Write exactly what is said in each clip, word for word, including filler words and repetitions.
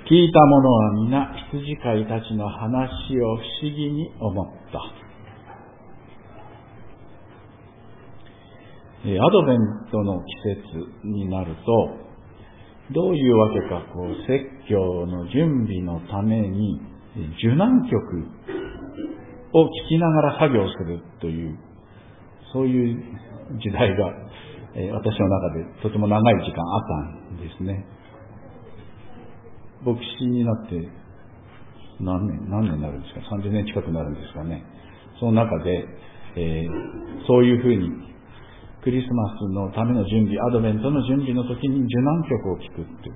聞いた者は皆羊飼いたちの話を不思議に思った。アドベントの季節になると、どういうわけかこう説教の準備のために受難曲を聴きながら作業するという、そういう時代が私の中でとても長い時間あったんですね。牧師になって何年、何年になるんですか、さんじゅうねん近くなるんですかね。その中で、えー、そういうふうにクリスマスのための準備、アドベントの準備の時に受難曲を聴くっていう。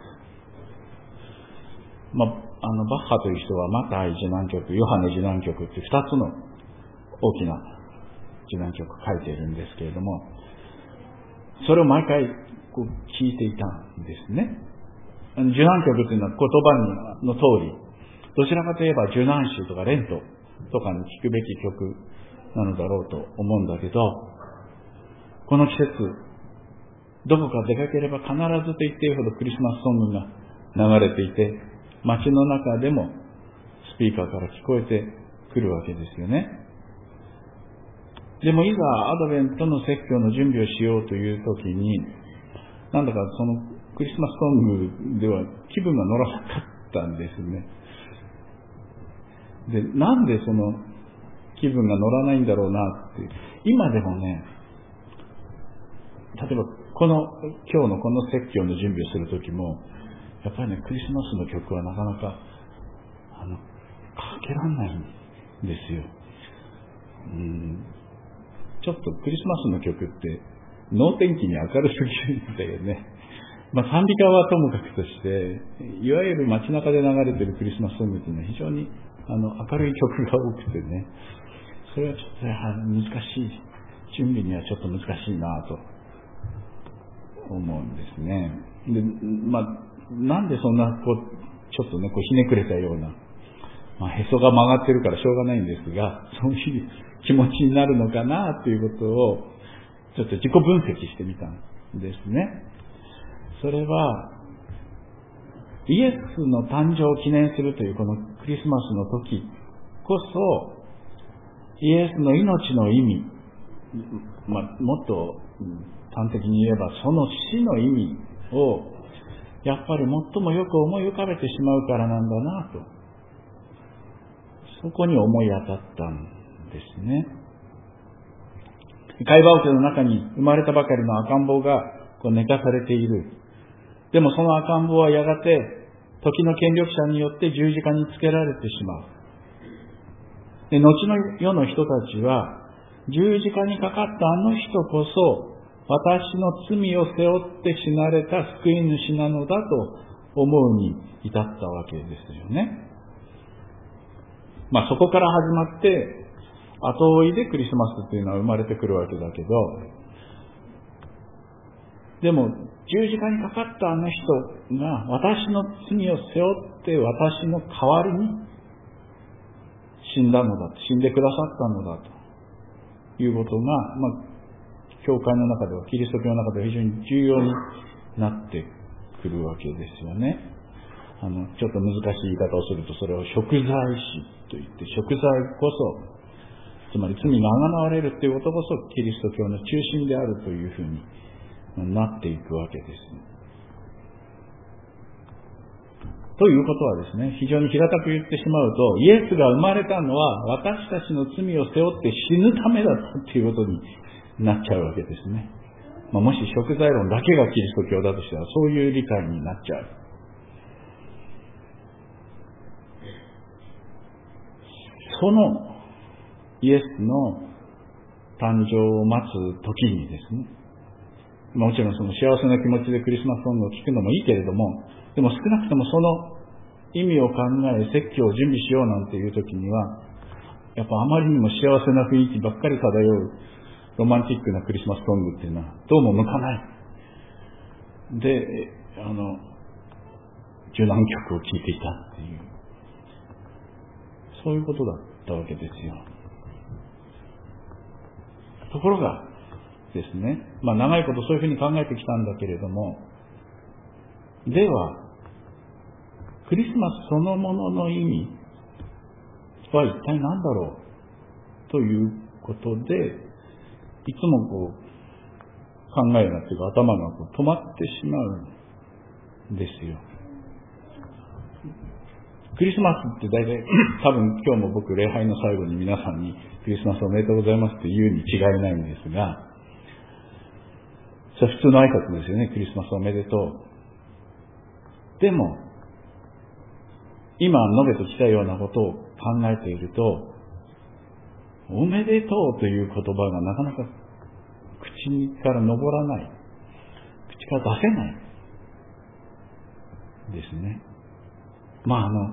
まあ、あの、バッハという人はマタイ受難曲、ヨハネ受難曲って二つの大きな受難曲を書いているんですけれども、それを毎回こう聴いていたんですね。受難曲というのは言葉の通り、どちらかといえば受難詩とかレントとかに聴くべき曲なのだろうと思うんだけど、この季節、どこか出かければ必ずと言っていいほどクリスマスソングが流れていて、街の中でもスピーカーから聞こえてくるわけですよね。でもいざアドベントの説教の準備をしようという時に、なんだかそのクリスマスソングでは気分が乗らなかったんですね。で、なんでその気分が乗らないんだろうなって、今でもね、例えばこの今日のこの説教の準備をするときも、やっぱりね、クリスマスの曲はなかなかあのかけらんないんですよ。うん、ちょっとクリスマスの曲って能天気に明るすぎるんだよね。まあ賛美歌はともかくとして、いわゆる街中で流れているクリスマスソングっていうのは非常にあの明るい曲が多くてね、それはちょっと難しい、準備にはちょっと難しいなと思うんですね。で、まあ、なんでそんなこうちょっとねこうひねくれたような、まあ、へそが曲がってるからしょうがないんですが、そういう気持ちになるのかなということをちょっと自己分析してみたんですね。それはイエスの誕生を記念するというこのクリスマスの時こそ、イエスの命の意味、まあ、もっと端的に言えばその死の意味をやっぱり最もよく思い浮かべてしまうからなんだなと、そこに思い当たったんですね。貝羽桶の中に生まれたばかりの赤ん坊がこう寝かされている。でもその赤ん坊はやがて時の権力者によって十字架につけられてしまう。で、後の世の人たちは十字架にかかったあの人こそ私の罪を背負って死なれた救い主なのだと思うに至ったわけですよね。まあそこから始まって後追いでクリスマスというのは生まれてくるわけだけど、でも十字架にかかったあの人が私の罪を背負って私の代わりに死んだのだ、死んでくださったのだということが、まあ教会の中では、キリスト教の中では非常に重要になってくるわけですよね。あのちょっと難しい言い方をすると、それを贖罪死といって、贖罪こそ、つまり罪があがなわれるということこそキリスト教の中心であるというふうになっていくわけです。ということはですね、非常に平たく言ってしまうと、イエスが生まれたのは私たちの罪を背負って死ぬためだったということになっちゃうわけですね。まあ、もし贖罪論だけがキリスト教だとしたら、そういう理解になっちゃう。そのイエスの誕生を待つ時にですね、もちろんその幸せな気持ちでクリスマスソングを聴くのもいいけれども、でも少なくともその意味を考え説教を準備しようなんていう時には、やっぱあまりにも幸せな雰囲気ばっかり漂うロマンティックなクリスマスソングっていうのはどうも向かない。で、あの受難曲を聴いていたっていう、そういうことだったわけですよ。ところがですね、まあ長いことそういうふうに考えてきたんだけれども、ではクリスマスそのものの意味は一体何だろうということで、いつもこう考えがというか頭がこう止まってしまうんですよ。クリスマスって大体多分今日も僕礼拝の最後に皆さんにクリスマスおめでとうございますって言うに違いないんですが、それは普通の挨拶ですよね。クリスマスおめでとう。でも今述べてきたようなことを考えていると、おめでとうという言葉がなかなか口から上らない、口から出せないですね。まああの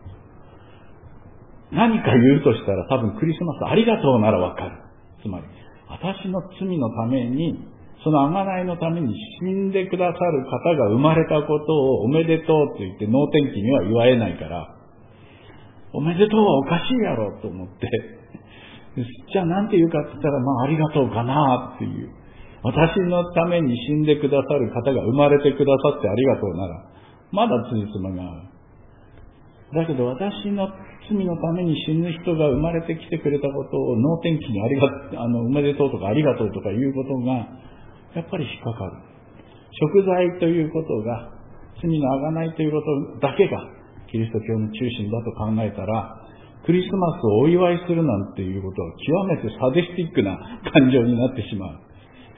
何か言うとしたら多分クリスマスありがとうならわかる。つまり私の罪のために、その贖いのために死んでくださる方が生まれたことをおめでとうと言って能天気には言われないから、おめでとうはおかしいやろと思って、じゃあなんて言うかって言ったら、まあありがとうかなっていう。私のために死んでくださる方が生まれてくださってありがとうなら、まだつじつまがある。だけど私の罪のために死ぬ人が生まれてきてくれたことを能天気にありがあのおめでとうとかありがとうとかいうことがやっぱり引っかかる。贖罪ということが、罪の贖いということだけがキリスト教の中心だと考えたら、クリスマスをお祝いするなんていうことは極めてサディスティックな感情になってしまう。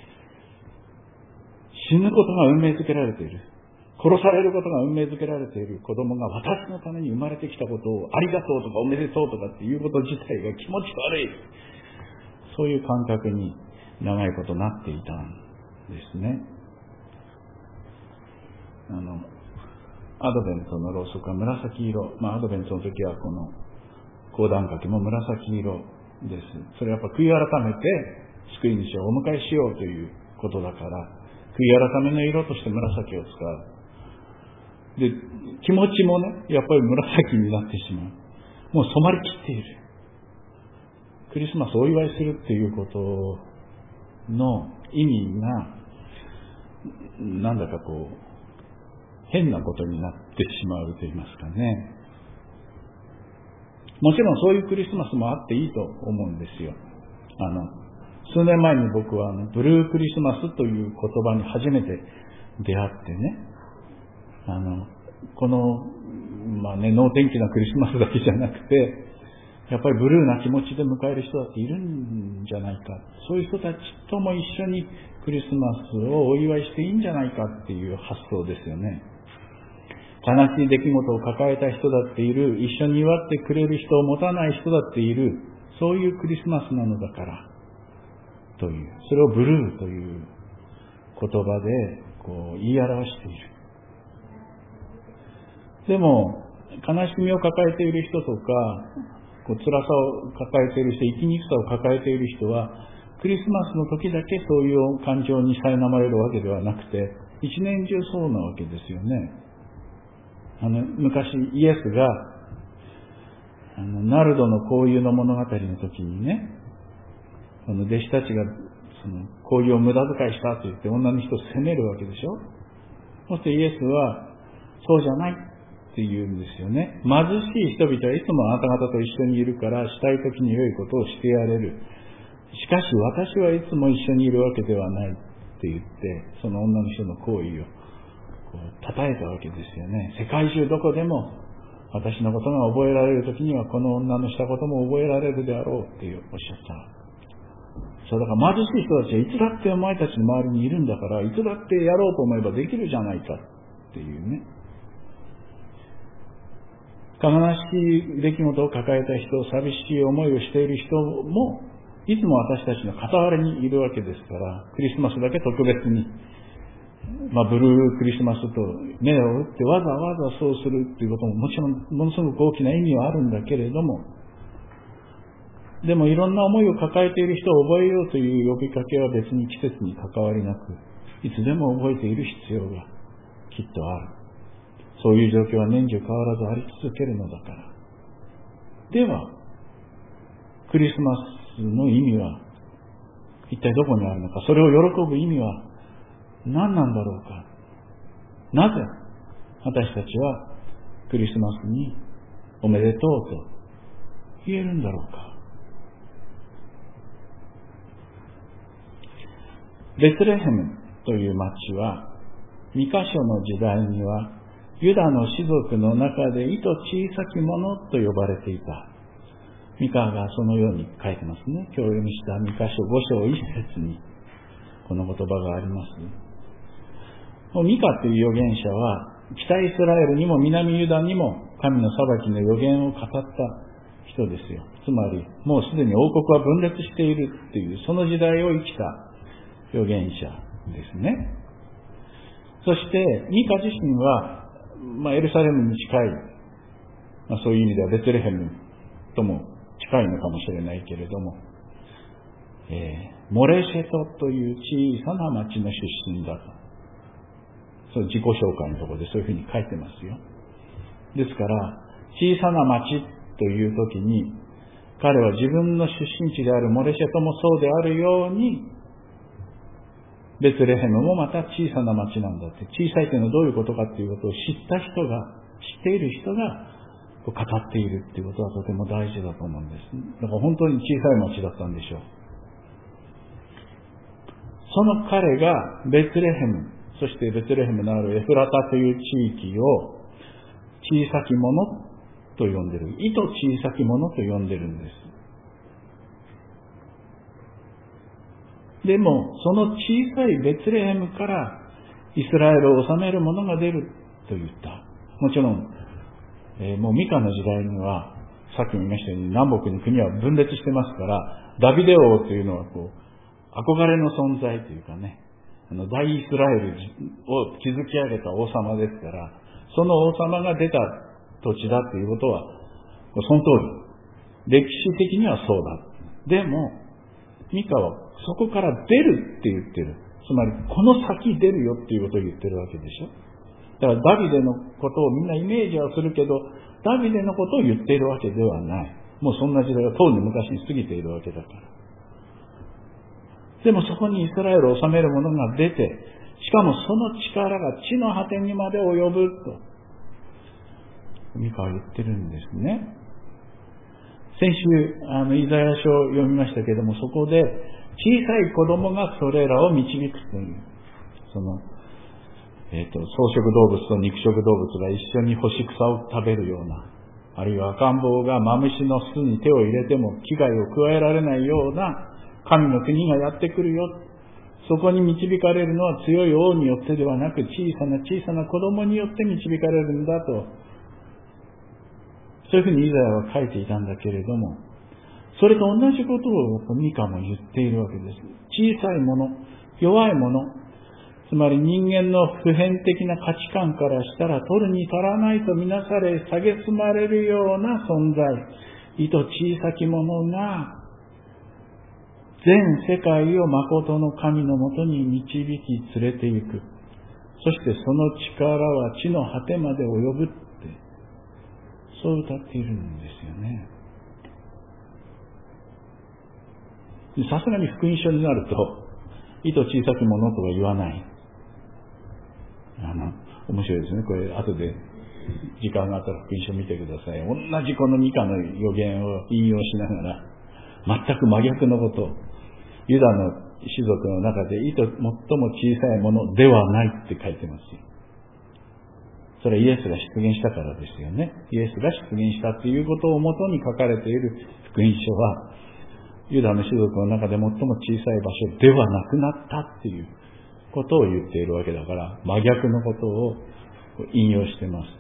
死ぬことが運命づけられている。殺されることが運命づけられている子供が私のために生まれてきたことをありがとうとかおめでとうとかっていうこと自体が気持ち悪い。そういう感覚に長いことなっていたんですね。あの、アドベントのろうそくは紫色。まあアドベントの時はこの講談掛けも紫色です。それはやっぱ悔い改めて救い主をお迎えしようということだから、悔い改めの色として紫を使う。で、気持ちもね、やっぱり紫になってしまう。もう染まりきっている。クリスマスをお祝いするっていうことの意味が、なんだかこう、変なことになってしまうと言いますかね。もちろんそういうクリスマスもあっていいと思うんですよ。あの、数年前に僕はあのブルークリスマスという言葉に初めて出会ってね、あの、この、まあね、能天気なクリスマスだけじゃなくて、やっぱりブルーな気持ちで迎える人だっているんじゃないか。そういう人たちとも一緒にクリスマスをお祝いしていいんじゃないかっていう発想ですよね。悲しい出来事を抱えた人だっている、一緒に祝ってくれる人を持たない人だっている、そういうクリスマスなのだから、という、それをブルーという言葉でこう言い表している。でも、悲しみを抱えている人とか、こう辛さを抱えている人、生きにくさを抱えている人は、クリスマスの時だけそういう感情に苛まれるわけではなくて、一年中そうなわけですよね。あの、昔イエスが、あの、ナルドの香油の物語の時にね、その弟子たちが、その、香油を無駄遣いしたと言って女の人を責めるわけでしょ。そしてイエスは、そうじゃないって言うんですよね。貧しい人々はいつもあなた方と一緒にいるから、したい時に良いことをしてやれる。しかし私はいつも一緒にいるわけではないって言って、その女の人の行為をこう称えたわけですよね。世界中どこでも私のことが覚えられる時にはこの女のしたことも覚えられるであろうっておっしゃった。そうだから貧しい人たちはいつだってお前たちの周りにいるんだから、いつだってやろうと思えばできるじゃないかっていうね。悲しい出来事を抱えた人、寂しい思いをしている人もいつも私たちの傍らにいるわけですから、クリスマスだけ特別に、まあ、ブルークリスマスと目を打ってわざわざそうするっていうことももちろんものすごく大きな意味はあるんだけれども、でもいろんな思いを抱えている人を覚えようという呼びかけは別に季節に関わりなく、いつでも覚えている必要がきっとある。そういう状況は年中変わらずあり続けるのだから。では、クリスマスの意味は一体どこにあるのか、それを喜ぶ意味は何なんだろうか。なぜ私たちはクリスマスにおめでとうと言えるんだろうか。ベツレヘムという町はミカ書の時代にはユダの氏族の中で糸小さきものと呼ばれていた。ミカがそのように書いてますね。今日読みしたミカ書ご章いっ節にこの言葉があります。ミカという預言者は北イスラエルにも南ユダにも神の裁きの予言を語った人ですよ。つまりもうすでに王国は分裂しているっていうその時代を生きた預言者ですね。そしてミカ自身は、まあ、エルサレムに近い、まあ、そういう意味ではベツレヘムとも近いのかもしれないけれども、えー、モレシェトという小さな町の出身だと、そう自己紹介のところでそういうふうに書いてますよ。ですから小さな町という時に彼は自分の出身地であるモレシェトもそうであるように、ベツレヘムもまた小さな町なんだって、小さいというのはどういうことかっていうことを知った人が、知っている人が語っているっていうことはとても大事だと思うんです。だから本当に小さい町だったんでしょう。その彼がベツレヘム、そしてベツレヘムのあるエフラタという地域を小さきものと呼んでいる、糸小さきものと呼んでいるんです。でもその小さいベツレヘムからイスラエルを治める者が出ると言った。もちろん、えー、もうミカの時代にはさっきも言いましたように南北に国は分裂してますから、ダビデ王というのはこう憧れの存在というかね、あの大イスラエルを築き上げた王様ですから、その王様が出た土地だということはその通り、歴史的にはそうだ。でもミカはそこから出るって言ってる。つまりこの先出るよっていうことを言ってるわけでしょ。だからダビデのことをみんなイメージはするけど、ダビデのことを言っているわけではない。もうそんな時代がとうに昔に過ぎているわけだから。でもそこにイスラエルを治める者が出て、しかもその力が地の果てにまで及ぶとミカは言ってるんですね。先週あのイザヤ書を読みましたけれども、そこで小さい子供がそれらを導くという、その、えっと、草食動物と肉食動物が一緒に干し草を食べるような、あるいは赤ん坊がマムシの巣に手を入れても危害を加えられないような神の国がやってくるよ。そこに導かれるのは強い王によってではなく、小さな小さな子供によって導かれるんだと、そういうふうにイザヤは書いていたんだけれども、それと同じことをミカも言っているわけです。小さいもの、弱いもの、つまり人間の普遍的な価値観からしたら取るに足らないとみなされ、蔑まれるような存在、糸小さきものが全世界を誠の神のもとに導き連れて行く。そしてその力は地の果てまで及ぶって、そう歌っているんですよね。さすがに福音書になると、糸小さきものとは言わない。あの、面白いですね。これ、後で時間があったら福音書見てください。同じこのミカの予言を引用しながら、全く真逆のこと、ユダの氏族の中で糸最も小さいものではないって書いてますよ。それはイエスが出現したからですよね。イエスが出現したということをもとに書かれている福音書は、ユダの氏族の中で最も小さい場所ではなくなったっていうことを言っているわけだから、真逆のことを引用してます。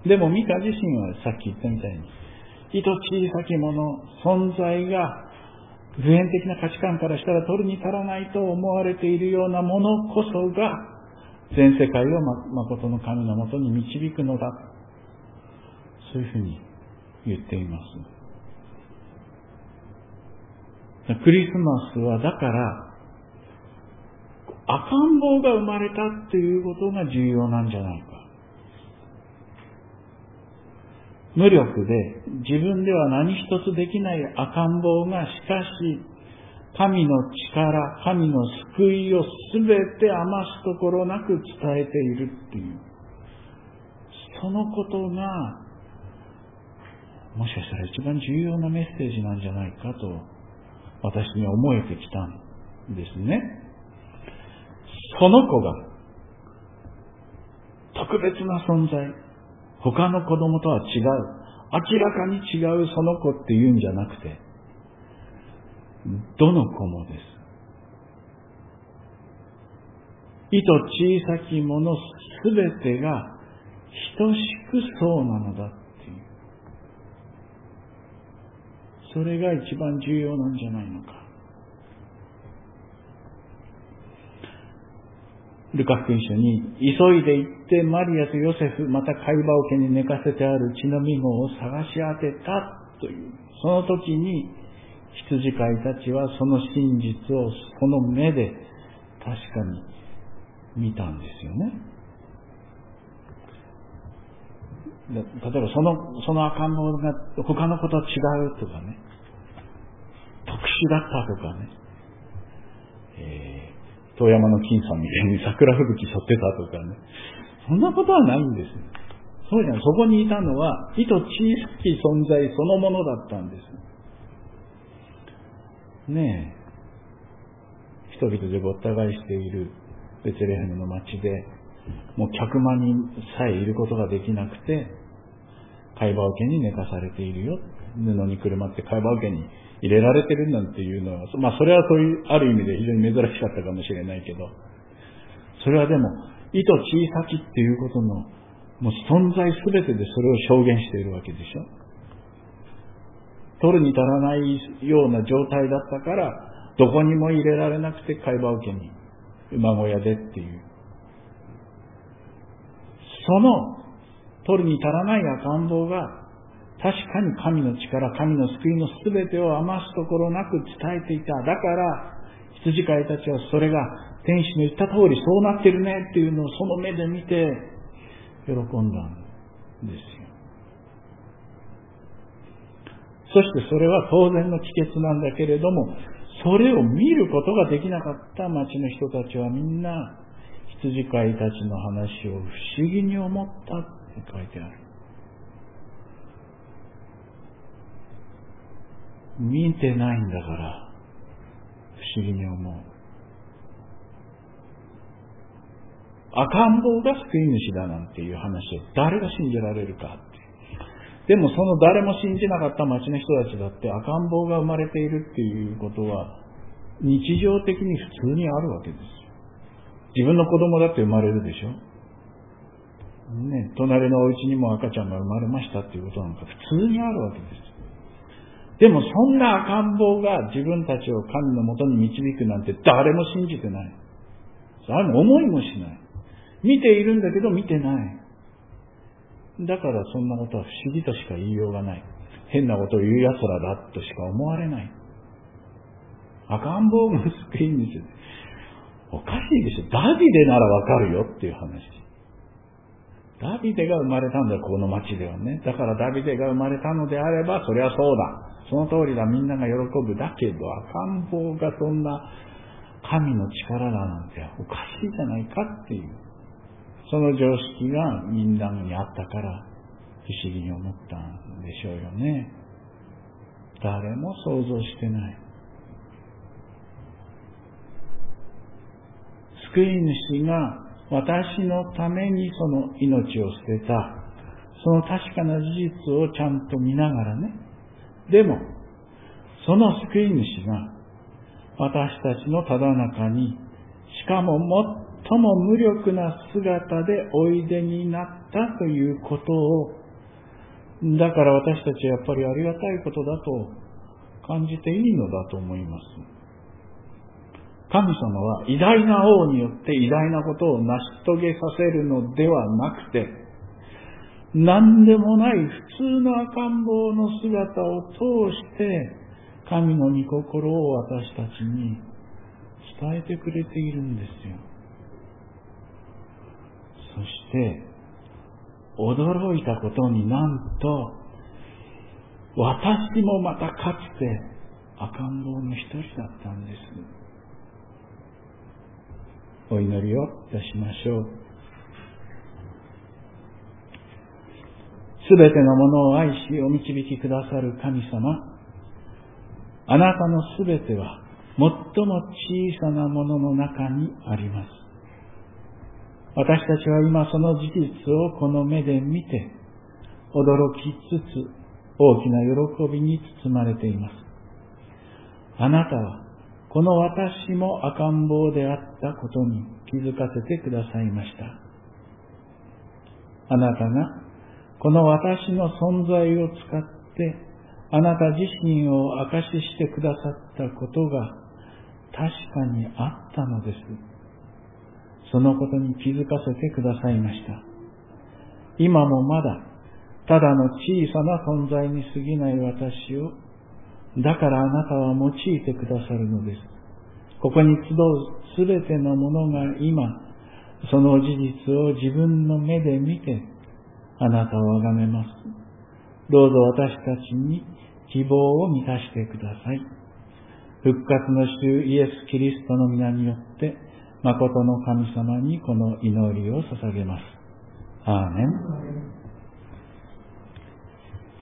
でもミカ自身はさっき言ったみたいに、糸小さきもの、存在が普遍的な価値観からしたら取るに足らないと思われているようなものこそが、全世界を誠の神のもとに導くのだ。そういうふうに言っています。クリスマスはだから、赤ん坊が生まれたっていうことが重要なんじゃないか。無力で自分では何一つできない赤ん坊がしかし神の力、神の救いをすべて余すところなく伝えているっていう、 そのことがもしかしたら一番重要なメッセージなんじゃないかと私に思えてきたんですね。その子が特別な存在、他の子供とは違う、明らかに違うその子っていうんじゃなくて、どの子もです。糸小さきものすべてが等しくそうなのだっていう。それが一番重要なんじゃないのか。ルカ福音書に、急いで行ってマリアとヨセフ、また貝羽桶に寝かせてある血のみ子を探し当てたという。その時に羊飼いたちはその真実をその目で確かに見たんですよね。例えばその、その赤ん坊が他の子とは違うとかね、特殊だったとかね、えー遠山の金さんみたいに桜吹雪背負ってたとかね。そんなことはないんです。そうじゃない。そこにいたのは、糸小さき存在そのものだったんです。ねえ。人々でごった返しているベツレヘムの町で、もうひゃくまんにんさえいることができなくて、貝羽桶に寝かされているよ。布にくるまって貝羽桶に入れられてるなんていうのは、まあそれはそういう、ある意味で非常に珍しかったかもしれないけど、それはでも、糸小さきっていうことの、もう存在すべてでそれを証言しているわけでしょ。取るに足らないような状態だったから、どこにも入れられなくて貝羽桶に、馬小屋でっていう。その、取るに足らない赤ん坊が、確かに神の力、神の救いのすべてを余すところなく伝えていた。だから、羊飼いたちはそれが天使の言った通りそうなってるねっていうのをその目で見て喜んだんですよ。そしてそれは当然の帰結なんだけれども、それを見ることができなかった町の人たちはみんな羊飼いたちの話を不思議に思ったって書いてある。見てないんだから不思議に思う。赤ん坊が救い主だなんていう話を誰が信じられるかって。でもその誰も信じなかった町の人たちだって赤ん坊が生まれているっていうことは日常的に普通にあるわけですよ。自分の子供だって生まれるでしょ。ね、隣のお家にも赤ちゃんが生まれましたっていうことなんか普通にあるわけです。でもそんな赤ん坊が自分たちを神のもとに導くなんて誰も信じてない。誰も思いもしない。見ているんだけど見てない。だからそんなことは不思議としか言いようがない。変なことを言う奴らだとしか思われない。赤ん坊が救い主。おかしいでしょ。ダビデならわかるよっていう話。ダビデが生まれたんだよ、この町ではね。だからダビデが生まれたのであれば、それはそうだ。その通りだ、みんなが喜ぶ。だけど、赤ん坊がそんな神の力だなんておかしいじゃないかっていう。その常識がみんなにあったから不思議に思ったんでしょうよね。誰も想像してない。救い主が私のためにその命を捨てた、その確かな事実をちゃんと見ながらね。でも、その救い主が私たちのただ中に、しかも最も無力な姿でおいでになったということを、だから私たちはやっぱりありがたいことだと感じていいのだと思います。神様は偉大な王によって偉大なことを成し遂げさせるのではなくて、何でもない普通の赤ん坊の姿を通して神の御心を私たちに伝えてくれているんですよ。そして驚いたことになんと私もまたかつて赤ん坊の一人だったんです。お祈りをいたしましょう。 すべてのものを愛しお導きくださる神様、あなたのすべては最も小さなものの中にあります。私たちは今その事実をこの目で見て、驚きつつ大きな喜びに包まれています。あなたはこの私も赤ん坊であったことに気づかせてくださいました。あなたがこの私の存在を使ってあなた自身を証ししてくださったことが確かにあったのです。そのことに気づかせてくださいました。今もまだただの小さな存在に過ぎない私を、だからあなたは用いてくださるのです。ここに集うすべてのものが今、その事実を自分の目で見て、あなたを崇めます。どうぞ私たちに希望を満たしてください。復活の主イエス・キリストの皆によって、誠の神様にこの祈りを捧げます。アーメン。